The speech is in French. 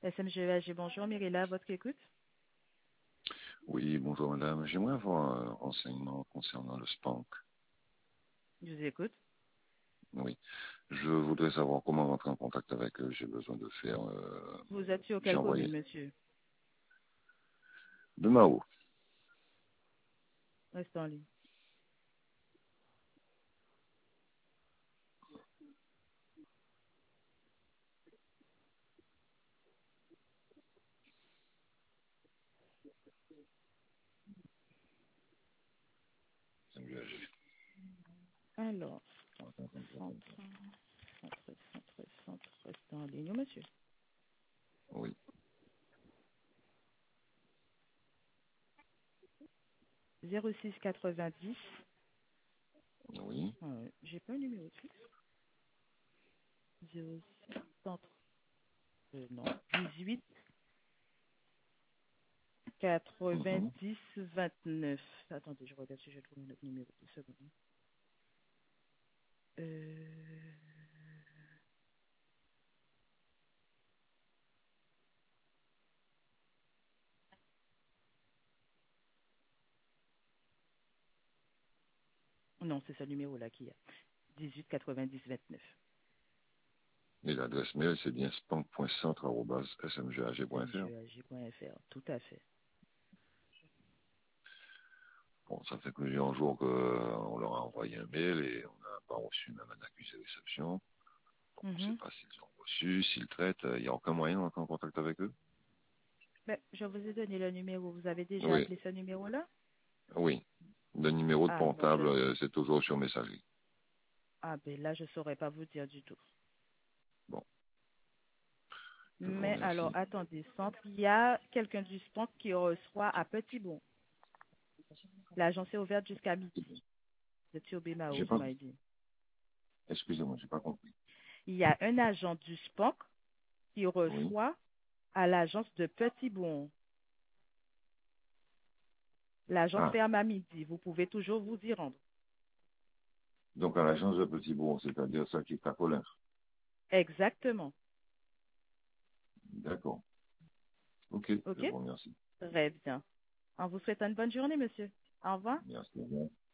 SMGEAG, bonjour. Myrilla, à votre écoute. Oui, bonjour madame. J'aimerais avoir un renseignement concernant le SPANC. Je vous écoute. Oui. Je voudrais savoir comment rentrer en contact avec eux. J'ai besoin de faire... Vous êtes sur j'ai quelle envoyé commune, monsieur? de Mao. Restez en ligne. MUAG. Alors, centre, restez en ligne, monsieur. Oui. 06 90. Oui. J'ai pas un numéro de fixe. 06 centre, non. 18 Mhm. 90 29. Attendez, je regarde si je trouve notre numéro. 2 secondes. Euh... Non, c'est ce numéro-là qui a. 18 90 29. Et l'adresse mail, c'est bien spank.centre@smgag.fr. smgag.fr. Tout à fait. Bon, ça fait plusieurs jours qu'on leur a envoyé un mail et on n'a pas reçu même un accusé de réception. Donc, on ne sait Mhm. pas s'ils ont reçu, s'ils traitent. Il n'y a aucun moyen d'entrer en contact avec eux? Ben, je vous ai donné le numéro. Vous avez déjà Oui. appelé ce numéro-là? Oui. Le numéro de Ah, bon, portable, c'est toujours sur messagerie. ben là, je ne saurais pas vous dire du tout. Bon, je vous Mais alors, remercie. attendez, centre, il y a quelqu'un du centre qui reçoit à Petit Bon. L'agence est ouverte jusqu'à midi. Vous êtes sur Bémao, J'ai vous pas, m'avez dit. excusez-moi, j'ai pas compris. Il y a un agent du SPANC qui Oui. reçoit à l'agence de Petit Bon. L'agence Ah, ferme à midi. Vous pouvez toujours vous y rendre. donc à l'agence de Petit Bourg, c'est-à-dire ça qui est à Colin. Exactement. D'accord. Ok, je OK? vous remercie. Très bien. On vous souhaite une bonne journée, monsieur. Au revoir. Merci. Au revoir.